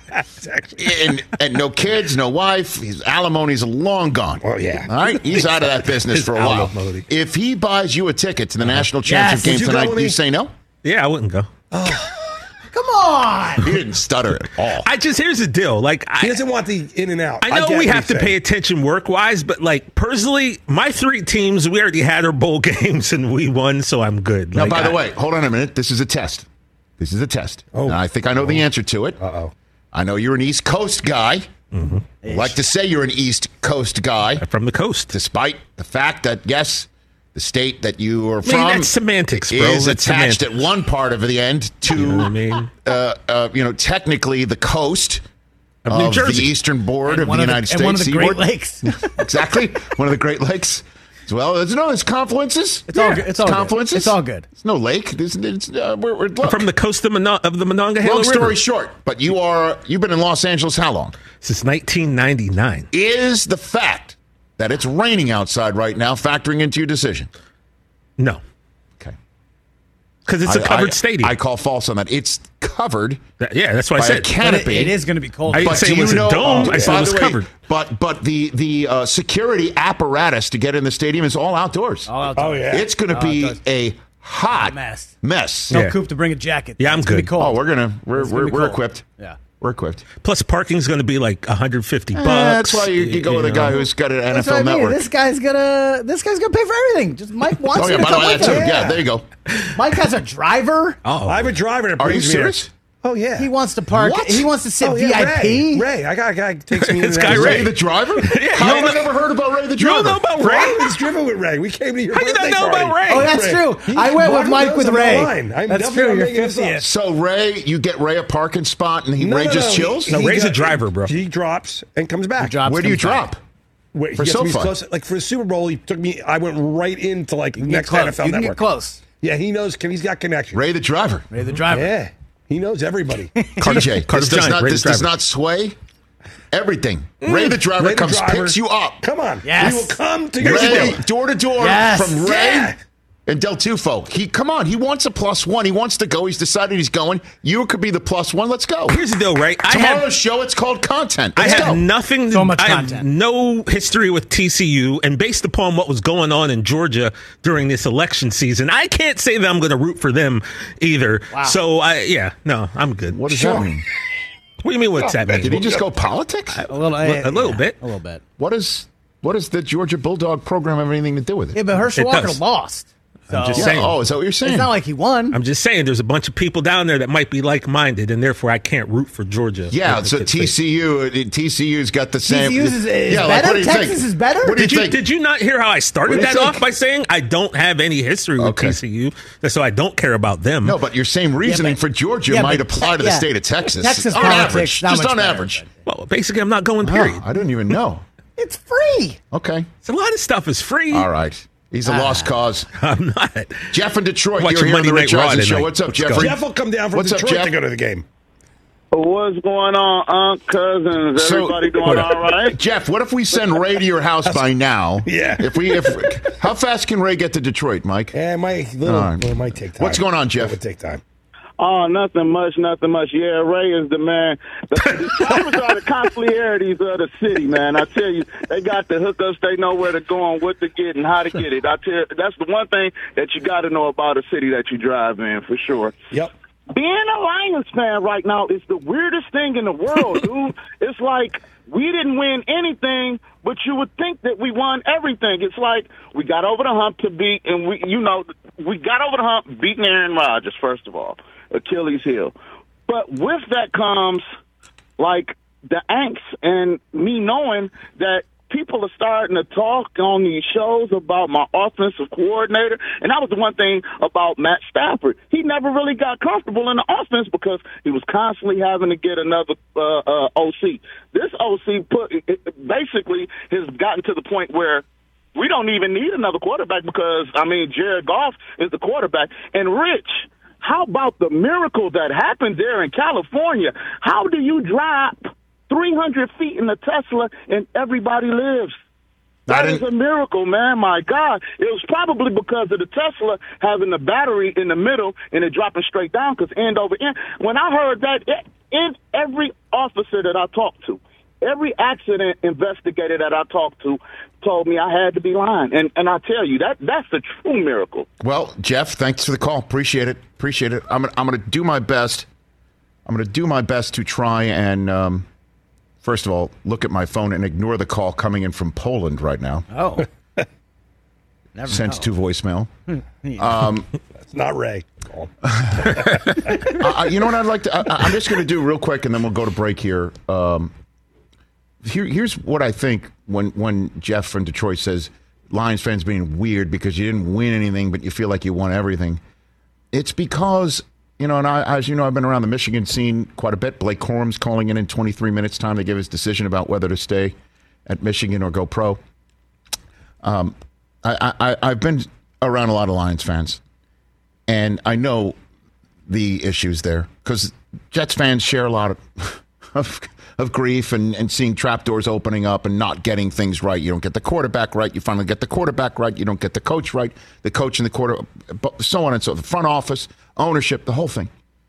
and, and no kids, no wife. His alimony's long gone. Oh, yeah. All right? He's out of that business for a while. Alimony. If he buys you a ticket to the uh-huh. national championship yes. game tonight, do you say no? Yeah, I wouldn't go. Oh. Come on! He didn't stutter at all. I just here's the deal. Like I, he doesn't want the in and out. I know I we have to saying. pay attention work wise, but like personally, my three teams we already had our bowl games and we won, so I'm good. Now, like, by I, the way, hold on a minute. This is a test. This is a test. Oh, and I think I know oh. the answer to it. Uh oh. I know you're an East Coast guy. Mm-hmm. I like to say you're an East Coast guy from the coast, despite the fact that yes. The state that you are I from mean, that's semantics, bro. is that's attached semantics. at one part of the end to, you know what I mean? uh, uh, you know, technically the coast of, of New Jersey. the eastern board and of the United the, States. And one of the seaboard. Great Lakes. Exactly. One of the Great Lakes. As well, there's no, there's confluences. It's yeah. all good. It's all confluences. Good. It's all good. It's no lake. There's, it's, uh, we're, we're, look. From the coast of, Mono- of the Monongahela Long story River. short, but you are you've been in Los Angeles how long? Since nineteen ninety-nine. Is the fact that it's raining outside right now factoring into your decision? No. Okay. Because it's a covered I, stadium. I call false on that. It's covered. That, yeah, that's why by I said. a canopy. It, it is going to be cold. I didn't but say do it was you know, a dome. Oh, I said it was way, covered. But but the the uh, security apparatus to get in the stadium is all outdoors. All outdoors. Oh yeah. It's going to all be outdoors. a hot mess. Mess. Tell Yeah. Coop to bring a jacket. Yeah, I'm it's gonna good. Be cold. Oh, we're gonna we're It's gonna we're, be we're cold. equipped. Yeah. We're equipped. Plus, parking's going to be like one hundred fifty bucks. Uh, that's why you, you go with a guy who's got an N F L That's what I mean. network. This guy's gonna. This guy's gonna pay for everything. Just Mike wants Oh yeah, you to by the come way, with that too. him. Yeah, there you go. Mike has a driver. Oh, I have a driver. That Are you brings me serious? there. Oh yeah. He wants to park. What? He wants to sit Oh, yeah, V I P. Ray. Ray, I got a guy takes me. It's in Guy there. Ray. Ray the driver? Yeah, How you have I know- never heard about Ray the You driver? don't know about Ray Ray? was driven with Ray. We came to your How you birthday not know party. about Ray? Oh, that's Ray. true. He- I went with Martin Mike knows with I'm Ray. online. I'm That's definitely true. not You're making this up. fiftieth. So Ray, you get Ray a parking spot and he No, Ray no, just no. chills? He- No, he Ray's a got- driver, bro. He drops and comes back. drops, Where do you comes back. drop? Wait, For he gets me SoFi. close. Like for the Super Bowl, he took me. I went right into like You can get next close. N F L You can network. get close. Yeah, he knows. He's got connections. Ray the driver. Ray the driver. Yeah, he knows everybody. T J, Carter's this, does Giant, not, Ray the this does driver. not sway everything. Ray the driver Ray the comes, driver. picks you up. Come on. Yes. We will come to your Ray, city. door to door Yes. from Ray Yeah. and Del Tufo. He, come on, he wants a plus one. He wants to go. He's decided he's going. You could be the plus one. Let's go. Here's the deal, right? I Tomorrow's have, show, it's called content. I Let's have go. nothing. To, So much I have content. no history with T C U, and based upon what was going on in Georgia during this election season, I can't say that I'm going to root for them either. Wow. So, I yeah, no, I'm good. What does Sure. that mean? What do you mean? What's that mean? Did he just go politics? A little, A little yeah, bit. A little bit. What is what does the Georgia Bulldog program have anything to do with it? Yeah, but Herschel It Walker does. lost. So I'm just Yeah, saying. oh, is that what you're saying? it's not like he won. I'm just saying, there's a bunch of people down there that might be like-minded, and therefore I can't root for Georgia. Yeah, If so it's- T C U, uh, T C U's got the same. T C U's is, is yeah, like, better. what do you Texas think? is better. What do you Did you, think? did you not hear how I started What do you that think? off by saying I don't have any history with Okay. T C U, so I don't care about them? No, but your same reasoning but- for Georgia yeah, might but apply to the yeah. state of Texas. Texas on politics, average, not just much on better, average. Well, basically, I'm not going. Oh, Period. I didn't even know. It's free. Okay, So a lot of stuff is free. all right. He's a lost cause. I'm not. Jeff in Detroit, Watch you're here on Monday the Rich Night Raw Eisen Show. tonight. What's up, Let's go. Jeffrey? Jeff will come down from What's up, Detroit Jeff? to go to the game. What's going on, Unc, cousins? So- Everybody doing all right? Jeff, what if we send Ray to your house by now? Yeah. If we, if how fast can Ray get to Detroit, Mike? Yeah, it might, little, All right. well, it might take time. What's going on, Jeff? It would take time. Oh, nothing much, nothing much. Yeah, Ray is the man. The, the drivers are the consiglierities of the city, man. I tell you, they got the hookups. They know where to go and what to get and how to get it. I tell you, that's the one thing that you got to know about a city that you drive in, for sure. Yep. Being a Lions fan right now is the weirdest thing in the world, dude. It's like we didn't win anything, but you would think that we won everything. It's like we got over the hump to beat, and we, you know, we got over the hump beating Aaron Rodgers, first of all, Achilles heel. But with that comes, like, the angst and me knowing that people are starting to talk on these shows about my offensive coordinator. And that was the one thing about Matt Stafford. He never really got comfortable in the offense because he was constantly having to get another uh, uh, O C. This O C put it, it basically has gotten to the point where we don't even need another quarterback because, I mean, Jared Goff is the quarterback. And Rich, how about the miracle that happened there in California? How do you drop three hundred feet in the Tesla, and everybody lives. That is a miracle, man. My God. It was probably because of the Tesla having the battery in the middle and it dropping straight down because end over end. When I heard that, it, in every officer that I talked to, every accident investigator that I talked to told me I had to be lying. And and I tell you, that that's the true miracle. Well, Jeff, thanks for the call. Appreciate it. Appreciate it. I'm, I'm going to do my best. I'm going to do my best to try and... Um, First of all, look at my phone and ignore the call coming in from Poland right now. Oh. Never Sent know. to voicemail. um, That's not Ray. uh, you know what I'd like to... I, I'm just going to do real quick, and then we'll go to break here. Um, here. Here's what I think when, when Jeff from Detroit says Lions fans being weird because you didn't win anything, but you feel like you won everything. It's because... You know, and I, as you know, I've been around the Michigan scene quite a bit. Blake Corum's calling in in twenty-three minutes time to give his decision about whether to stay at Michigan or go pro. Um, I, I, I've been around a lot of Lions fans, and I know the issues there because Jets fans share a lot of of, of grief and, and seeing trapdoors opening up and not getting things right. You don't get the quarterback right. You finally get the quarterback right. You don't get the coach right. The coach and the quarter, so on and so. The front office, ownership, the whole thing.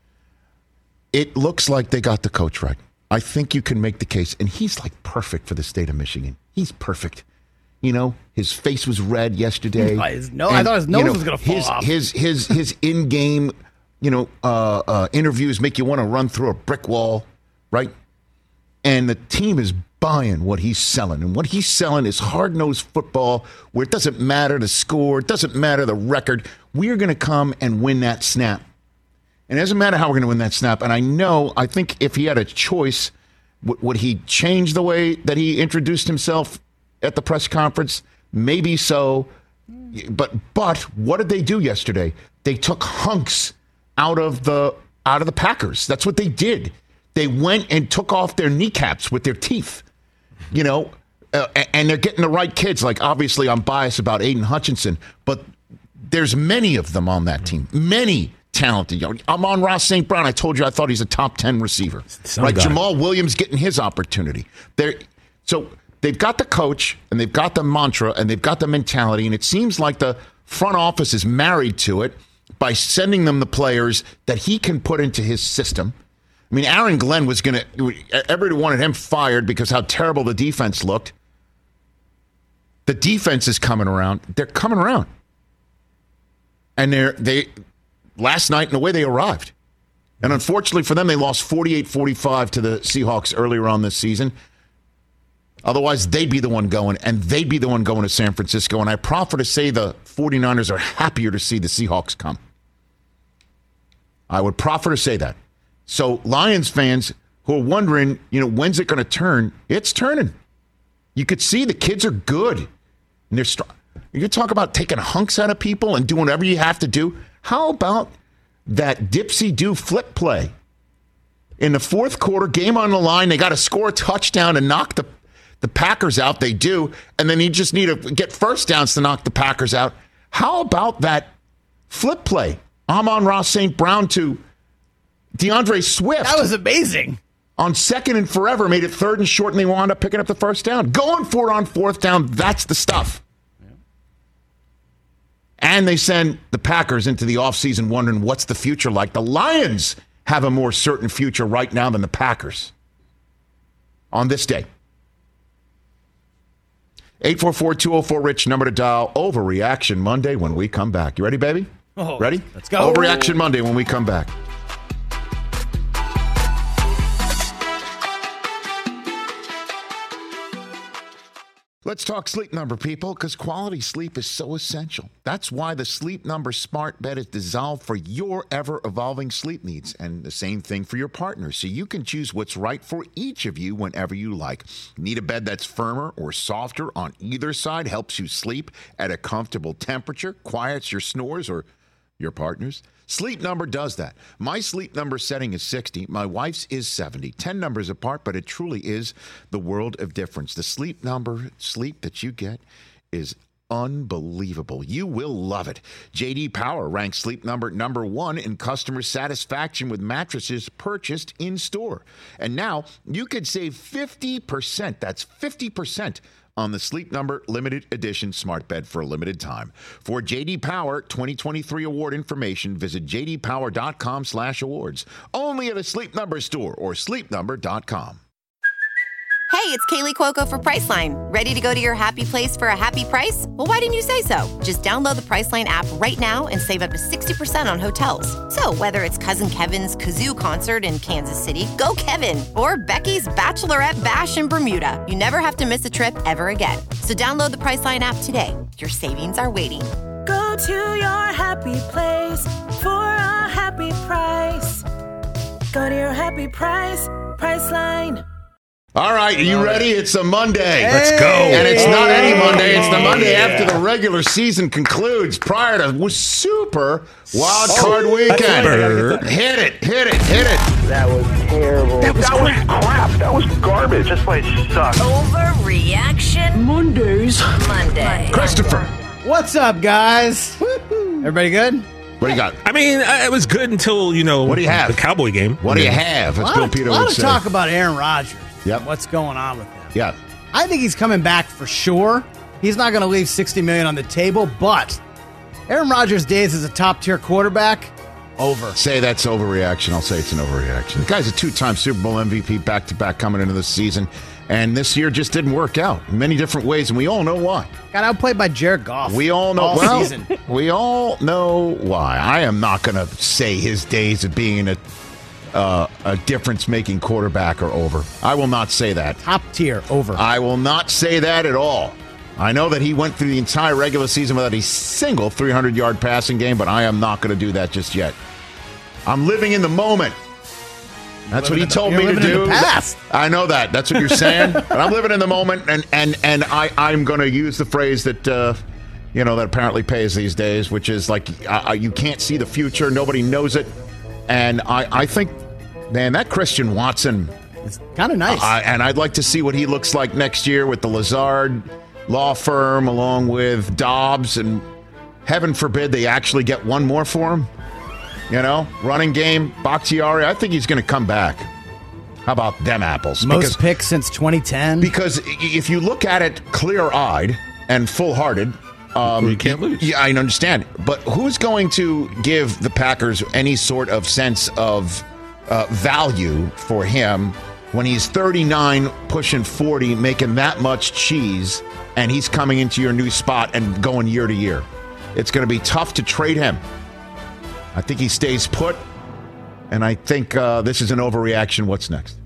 It looks like they got the coach right. I think you can make the case, and he's like perfect for the state of Michigan. He's perfect. You know, his face was red yesterday. His nose, I thought his nose you know, was going to fall his, off. His his his in-game, you know, uh, uh, interviews make you want to run through a brick wall, right? And the team is buying what he's selling. And what he's selling is hard-nosed football where it doesn't matter the score, it doesn't matter the record. We're going to come and win that snap. And it doesn't matter how we're going to win that snap. And I know, I think if he had a choice, w- would he change the way that he introduced himself at the press conference? Maybe so. But but what did they do yesterday? They took hunks out of the out of the Packers. That's what they did. They went and took off their kneecaps with their teeth, you know, uh, and they're getting the right kids. Like, obviously, I'm biased about Aiden Hutchinson, but there's many of them on that team, many talented. You know, Amon-Ra Saint Brown, I told you I thought he's a top ten receiver. Some right? guy. Jamal Williams getting his opportunity. They're, so they've got the coach, and they've got the mantra, and they've got the mentality, and it seems like the front office is married to it by sending them the players that he can put into his system. I mean, Aaron Glenn was going to, everybody wanted him fired because how terrible the defense looked. The defense is coming around. They're coming around. And they're, they, last night, in the way they arrived. And unfortunately for them, they lost forty-eight forty-five to the Seahawks earlier on this season. Otherwise, they'd be the one going, and they'd be the one going to San Francisco. And I proffer to say the 49ers are happier to see the Seahawks come. I would proffer to say that. So Lions fans who are wondering, you know, when's it going to turn? It's turning. You could see the kids are good. And they're strong. You talk about taking hunks out of people and doing whatever you have to do. How about that dipsy-do flip play? In the fourth quarter, game on the line, they got to score a touchdown and knock the, the Packers out. They do. And then you just need to get first downs to knock the Packers out. How about that flip play? Amon-Ra Saint Brown to DeAndre Swift. That was amazing. On second and forever, made it third and short, and they wound up picking up the first down. Going for it on fourth down, that's the stuff. Yeah. And they send the Packers into the offseason wondering what's the future like. The Lions have a more certain future right now than the Packers on this day. eight four four, two oh four, RICH, number to dial. Overreaction Monday when we come back. You ready, baby? Oh, ready? Let's go. Overreaction Monday when we come back. Let's talk Sleep Number, people, because quality sleep is so essential. That's why the Sleep Number smart bed is designed for your ever-evolving sleep needs, and the same thing for your partner, so you can choose what's right for each of you whenever you like. Need a bed that's firmer or softer on either side, helps you sleep at a comfortable temperature, quiets your snores or your partner's? Sleep Number does that. My Sleep Number setting is sixty. My wife's is seventy. Ten numbers apart, but it truly is the world of difference. The Sleep Number sleep that you get is unbelievable. You will love it. J D Power ranks Sleep Number number one in customer satisfaction with mattresses purchased in-store. And now you could save fifty percent. That's fifty percent on the Sleep Number limited edition smart bed for a limited time. For J D Power twenty twenty-three award information, visit j d power dot com slash awards. Only at a Sleep Number store or sleep number dot com. Hey, it's Kaylee Cuoco for Priceline. Ready to go to your happy place for a happy price? Well, why didn't you say so? Just download the Priceline app right now and save up to sixty percent on hotels. So whether it's Cousin Kevin's Kazoo Concert in Kansas City, go Kevin, or Becky's Bachelorette Bash in Bermuda, you never have to miss a trip ever again. So download the Priceline app today. Your savings are waiting. Go to your happy place for a happy price. Go to your happy price, Priceline. All right, are you ready? It's a Monday. Hey. Let's go. And it's not any Monday. It's the Monday yeah. after the regular season concludes, prior to super wild card oh, weekend. Hit it, hit it, hit it. That was terrible. That was, that crap. was crap. That was garbage. This place sucks. Overreaction Mondays. Monday. Christopher. What's up, guys? Everybody good? What do you got? I mean, it was good until, you know, what do you have? The Cowboy game. What do you have? Let's Bill Peter A lot would of say. talk about Aaron Rodgers. Yep. What's going on with him? Yeah. I think he's coming back for sure. He's not going to leave sixty million dollars on the table, but Aaron Rodgers' days as a top-tier quarterback, over. Say that's overreaction. I'll say it's an overreaction. The guy's a two-time Super Bowl M V P back-to-back coming into this season, and this year just didn't work out in many different ways, and we all know why. Got outplayed by Jared Goff. We all know all well, season. We all know why. I am not going to say his days of being a Uh, a difference-making quarterback are over. I will not say that. Top tier, over. I will not say that at all. I know that he went through the entire regular season without a single three hundred yard passing game, but I am not going to do that just yet. I'm living in the moment. That's what he told the, me to do. In the past. I know that. That's what you're saying. But I'm living in the moment, and and and I I'm going to use the phrase that uh, you know that apparently pays these days, which is like uh, you can't see the future. Nobody knows it, and I I think. Man, that Christian Watson is kind of nice. Uh, and I'd like to see what he looks like next year with the Lazard law firm along with Dobbs. And heaven forbid they actually get one more for him. You know, running game, Bakhtiari. I think he's going to come back. How about them apples? Most because, picks since twenty ten. Because if you look at it clear-eyed and full-hearted, Um, you can't lose. Yeah, I understand. But who's going to give the Packers any sort of sense of uh, value for him when he's thirty-nine, pushing forty, making that much cheese, and he's coming into your new spot and going year to year? It's going to be tough to trade him. I think he stays put, and I think uh, this is an overreaction. What's next?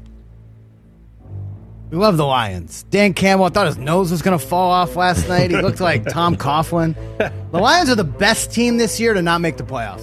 We love the Lions. Dan Campbell, I thought his nose was going to fall off last night. He looked like Tom Coughlin. The Lions are the best team this year to not make the playoffs.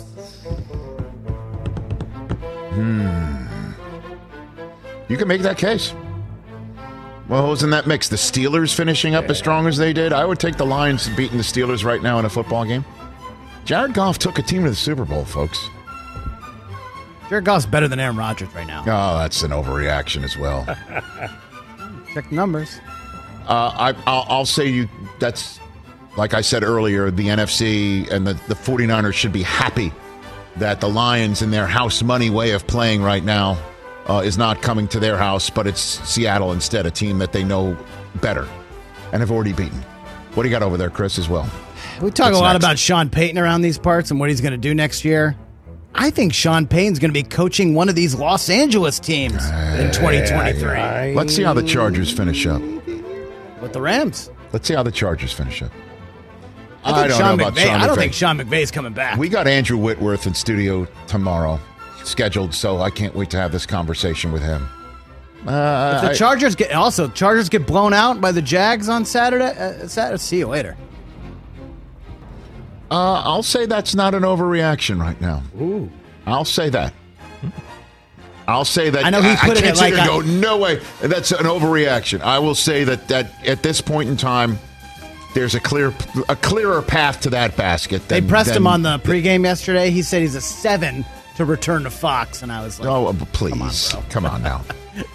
Hmm. You can make that case. Well, who's in that mix? The Steelers finishing up as strong as they did? I would take the Lions beating the Steelers right now in a football game. Jared Goff took a team to the Super Bowl, folks. Jared Goff's better than Aaron Rodgers right now. Oh, that's an overreaction as well. Check the numbers. Uh, I, I'll, I'll say you. That's, like I said earlier, the N F C and the, the 49ers should be happy that the Lions in their house money way of playing right now uh, is not coming to their house, but it's Seattle instead, a team that they know better and have already beaten. What do you got over there, Chris, as well? We talk What's a lot next? about Sean Payton around these parts and what he's going to do next year. I think Sean Payton's going to be coaching one of these Los Angeles teams in twenty twenty-three. Let's see how the Chargers finish up. With the Rams. Let's see how the Chargers finish up. I, think I don't Sean know about McVay, Sean I don't McVay. think Sean McVay's coming back. We got Andrew Whitworth in studio tomorrow scheduled, so I can't wait to have this conversation with him. Uh, if the I- Chargers get also Chargers get blown out by the Jags on Saturday, uh, Saturday see you later. Uh, I'll say that's not an overreaction right now. Ooh. I'll say that. I'll say that. I know he I, put I it can't at sit like here and a- go, no way. That's an overreaction. I will say that, that at this point in time, there's a clear, a clearer path to that basket. They Than, pressed than, him on the pregame yesterday. He said he's a seven to return to Fox, and I was like, Oh, please. Come on, bro. Come on now.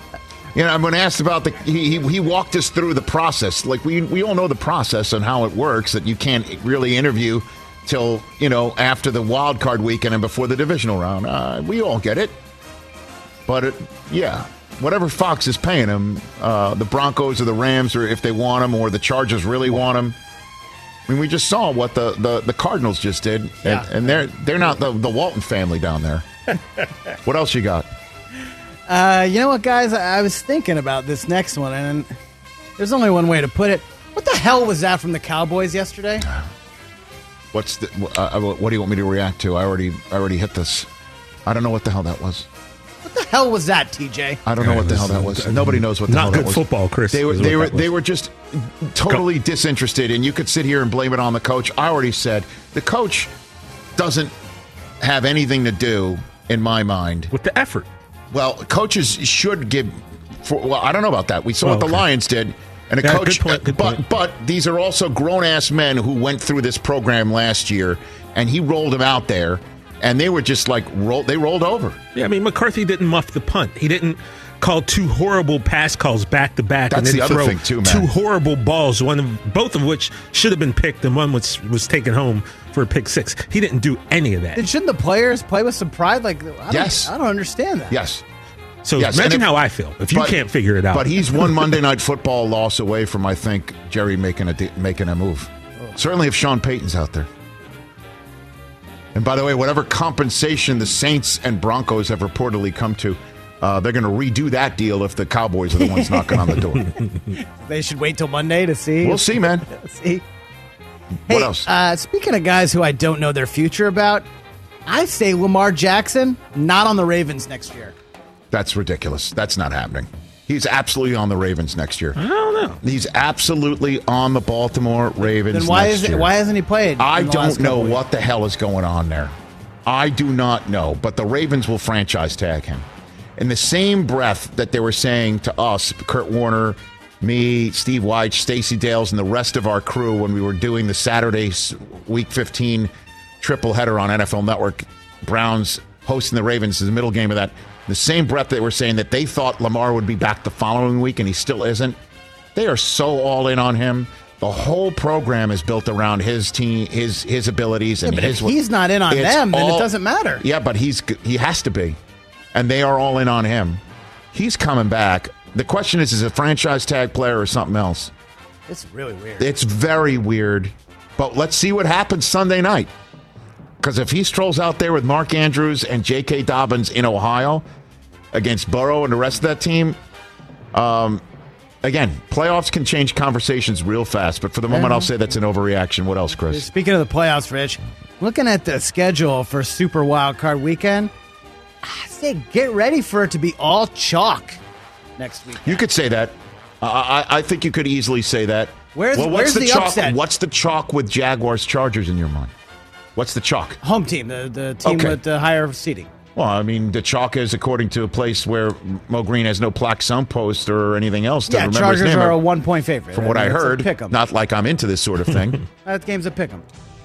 You know, when asked about the, he, he he walked us through the process. Like we we all know the process and how it works. That you can't really interview till you know after the wild card weekend and before the divisional round. Uh, we all get it, but it, yeah, whatever Fox is paying him, uh, the Broncos or the Rams, or if they want him, or the Chargers really want him. I mean, we just saw what the, the, the Cardinals just did, and, Yeah. and they're they're not the, the Walton family down there. What else you got? Uh, you know what, guys? I, I was thinking about this next one, and there's only one way to put it. What the hell was that from the Cowboys yesterday? What's the, uh, what do you want me to react to? I already I already hit this. I don't know what the hell that was. What the hell was that, T J? I don't know what the hell that was. Nobody knows what the Not hell good that was. football, Chris, They were is they what were that was. they were just totally disinterested, and you could sit here and blame it on the coach. I already said the coach doesn't have anything to do, in my mind, with the effort. Well, coaches should give. For, well, I don't know about that. We saw Oh, what the okay. Lions did, and a Yeah, coach. good point, good but point. but these are also grown ass men who went through this program last year, and he rolled them out there, and they were just like roll. They rolled over. Yeah, I mean, McCarthy didn't muff the punt. He didn't call two horrible pass calls back to back, and That's then the other throw thing, too, man. two horrible balls. One of both of which should have been picked, and one was was taken home for a pick six. He didn't do any of that. Then shouldn't the players play with some pride? Like, I don't, Yes. I don't understand that. Yes. So Yes, imagine and if- how I feel if you but- can't figure it out. But he's one Monday Night Football loss away from, I think, Jerry making a de- making a move. Certainly, if Sean Payton's out there. And by the way, whatever compensation the Saints and Broncos have reportedly come to, uh, they're going to redo that deal if the Cowboys are the ones knocking on the door. They should wait till Monday to see. We'll see, man. see. What Hey, else? Uh, speaking of guys who I don't know their future about, I say Lamar Jackson not on the Ravens next year. That's ridiculous. That's not happening. He's absolutely on the Ravens next year. I don't know. He's absolutely on the Baltimore Ravens Then why next is it? year. Why hasn't he played? I in the don't last know couple weeks? what the hell is going on there. I do not know, but the Ravens will franchise tag him. In the same breath that they were saying to us, Kurt Warner, me, Steve White, Stacey Dales, and the rest of our crew when we were doing the Saturday s- Week fifteen triple header on N F L Network, Browns hosting the Ravens is the middle game of that. The same breath they were saying that they thought Lamar would be back the following week, and he still isn't. They are so all in on him. The whole program is built around his team, his his abilities, and Yeah, but his. if he's not in on It's them, then it all- doesn't matter. Yeah, but he's he has to be, and they are all in on him. He's coming back. The question is, is it a franchise tag player or something else? It's really weird. It's very weird, but let's see what happens Sunday night. Because if he strolls out there with Mark Andrews and J K. Dobbins in Ohio against Burrow and the rest of that team, um, again, playoffs can change conversations real fast. But for the moment, Yeah. I'll say that's an overreaction. What else, Chris? Speaking of the playoffs, Rich, looking at the schedule for Super Wild Card Weekend, I say get ready for it to be all chalk next week. You could say that. I, I, I think you could easily say that. Where's- well, what's where's the, the chalk? upset? What's the chalk with Jaguars Chargers in your mind? What's the chalk? Home team, the, the team Okay. with the higher seating. Well, I mean, the chalk is according to a place where Mo Green has no plaque signpost or anything else to Yeah, remember Chargers his name. are a one-point favorite. From what I It's a heard, pick 'em. not like I'm into this sort of thing. That game's a pick 'em.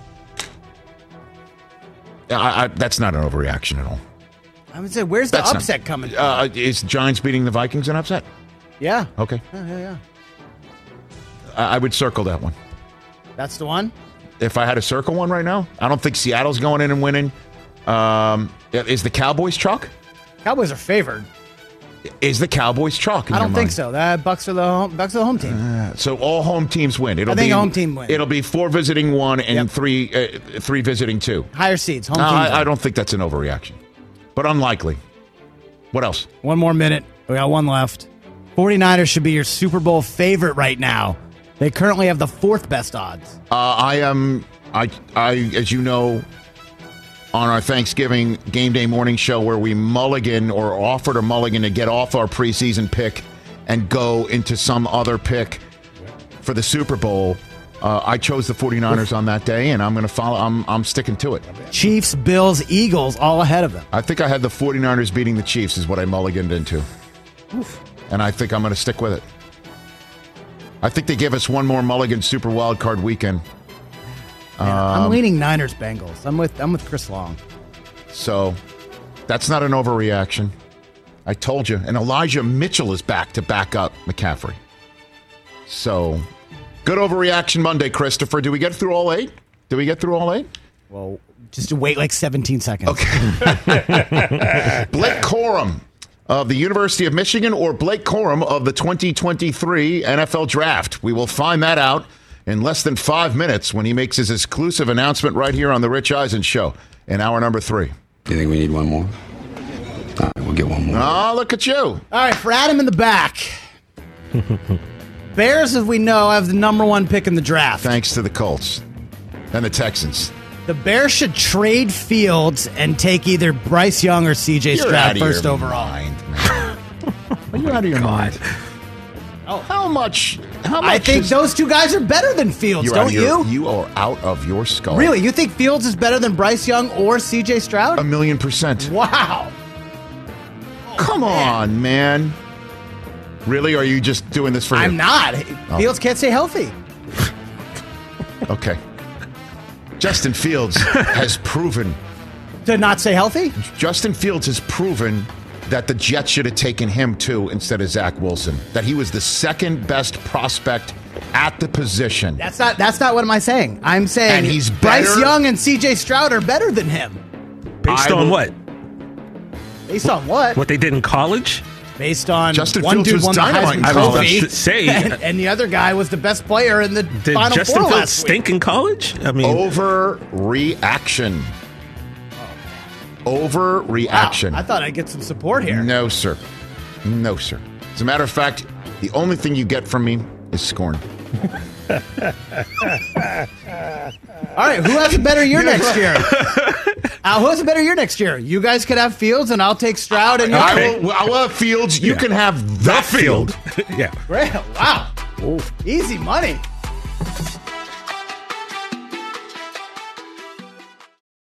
I, I, that's not an overreaction at all. I would say, where's the That's not- upset coming from? Uh, is Giants beating the Vikings an upset? yeah. Okay. Yeah, yeah, yeah. I, I would circle that one. That's the one? If I had to circle one right now, I don't think Seattle's going in and winning. Um, is the Cowboys chalk? Cowboys are favored. Is the Cowboys chalk? in I your don't think mind? so. That Bucks are the home, Bucks are the home team. Uh, so all home teams win. It'll I think be, home team win. It'll be four visiting one and Yep. three uh, three visiting two. Higher seeds, home No, teams. I, I don't think that's an overreaction, but unlikely. What else? One more minute. We got one left. 49ers should be your Super Bowl favorite right now. They currently have the fourth best odds. Uh, I am. I. I. As you know, on our Thanksgiving game day morning show, where we mulligan or offered a mulligan to get off our preseason pick and go into some other pick for the Super Bowl. Uh, I chose the 49ers on that day, and I'm going to follow. I'm. I'm sticking to it. Chiefs, Bills, Eagles, all ahead of them. I think I had the 49ers beating the Chiefs is what I mulliganed into. Oof. And I think I'm going to stick with it. I think they give us one more mulligan Super Wild Card weekend. Man, I'm Um, leaning Niners, Bengals. I'm with I'm with Chris Long. So that's not an overreaction. I told you. And Elijah Mitchell is back to back up McCaffrey. So, good overreaction Monday, Christopher. Did we get through all eight? Did we get through all eight? Well, just wait like seventeen seconds. Okay. Blake Corum of the University of Michigan or Blake Corum of the twenty twenty-three N F L Draft? We will find that out in less than five minutes when he makes his exclusive announcement right here on the Rich Eisen Show in hour number three. Do you think we need one more? All right, we'll get one more. Oh, look at you. All right, for Adam in the back. Bears, as we know, have the number one pick in the draft. Thanks to the Colts and the Texans. The Bears should trade Fields and take either Bryce Young or C J Stroud first overall. Mind, Are you out of your mind? Oh, how much? How much? I think is, those two guys are better than Fields, don't your, you? You are out of your skull. Really? You think Fields is better than Bryce Young or C J Stroud? A million percent. Wow. Oh, Come man. on, man. Really? Are you just doing this for I'm him? not. Oh. Fields can't stay healthy. Okay. Justin Fields has proven. To not stay healthy? Justin Fields has proven that the Jets should have taken him too instead of Zach Wilson. That he was the second best prospect at the position. That's not That's not what am I saying. I'm saying and he's Bryce better. Young and C J Stroud are better than him. Based I on will, what? Based on what? What they did in college? Based on Justin one Fields dude was won the dynamite Heisman in college. Trophy, Say, and, and the other guy was the best player in the did Final Justin Four Fields last stink week. in college? I mean, overreaction. Overreaction. Wow, I thought I'd get some support here. No, sir. No, sir. As a matter of fact, the only thing you get from me is scorn. All right, who has a better year next year? Uh, who has a better year next year? You guys could have Fields, and I'll take Stroud. And I will, I will have Fields. You Yeah. can have that field. yeah. Great. Wow. Ooh. Easy money.